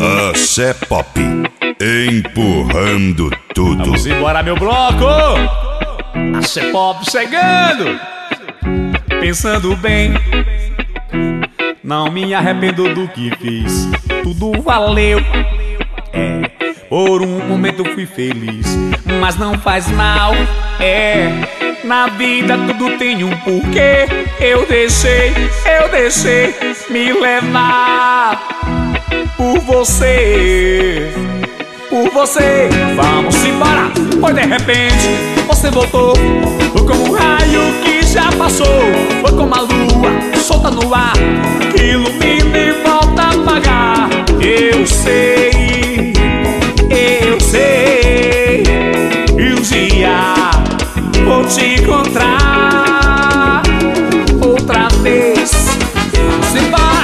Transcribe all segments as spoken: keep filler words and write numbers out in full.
Axé Pop, empurrando tudo. Vamos embora, meu bloco. Axé Pop chegando. Pensando bem, não me arrependo do que fiz. Tudo valeu. É, por um momento fui feliz, mas não faz mal. É, na vida tudo tem um porquê. Eu deixei, eu deixei me levar por você, por você. Vamos embora, foi de repente você voltou. Foi como um raio que já passou. Foi como a lua solta no ar, que ilumina e volta a apagar. Eu sei, eu sei, e um dia vou te encontrar outra vez. Vamos embora,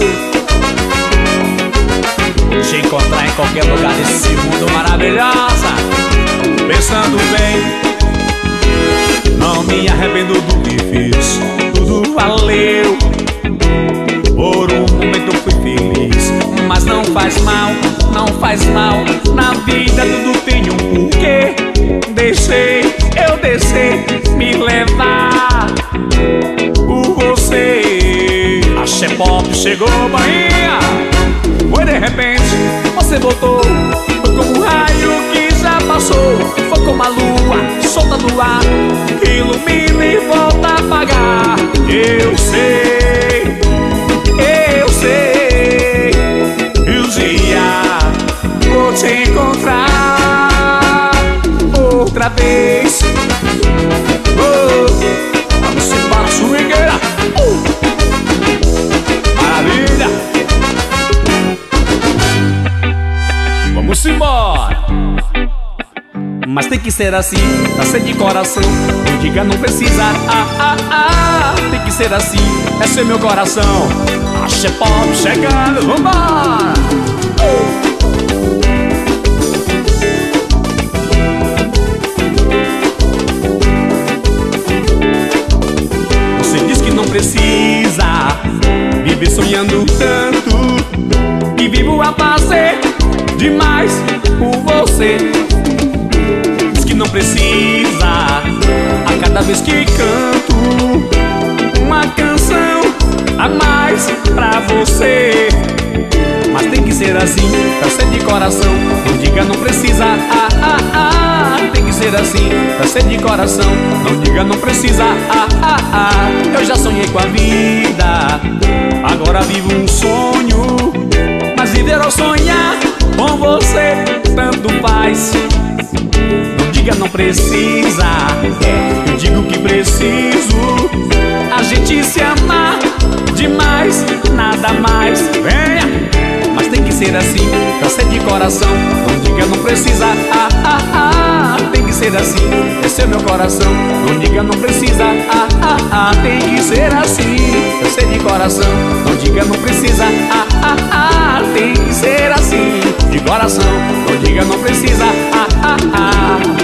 te encontrar em qualquer lugar desse mundo maravilhosa. Pensando bem, não me arrependo do que fiz. Tudo valeu. Por um momento fui feliz, mas não faz mal, não faz mal. Na vida tudo tem um porquê. Deixei, eu deixei me levar por você. Axé Pop chegou, Bahia. Foi de repente, você voltou. Foi como um raio que já passou. Foi como a lua solta no ar, que ilumina e volta a apagar. Eu sei, eu sei, e um dia vou te encontrar outra vez. Oh, vamos embora, swingueira. uh. Maravilha. Vamos embora. Mas tem que ser assim, tá ser de coração. Não diga, não precisa. Ah, ah, ah. Tem que ser assim, esse é meu coração. Axé Pop chegando, vambora. uh. Você diz que não precisa viver sonhando tanto, e vivo a fazer demais por você. Diz que não precisa, a cada vez que canto uma canção a mais pra você. Mas tem que ser assim, pra ser de coração. Não diga, não precisa. Ah, ah, ah. Tem que ser assim, pra ser de coração. Não diga, não precisa. Ah, ah, ah. Eu já sonhei com a vida, agora vivo um sonho. Mas viver ou sonhar com você tanto faz. Não diga, não precisa. É, eu digo que preciso a gente se amar demais, nada mais. Venha! Mas tem que ser assim, pra ser de coração. Não diga, não precisa. Ah, ah, ah. Tem que ser assim, esse é meu coração. Não diga, não precisa. Ah, ah, ah. Tem que ser assim, pra ser de coração. Não diga, não precisa. Ah, ah, ah. Tem que ser assim, de coração. Não diga, não precisa. Ah, ah, ah.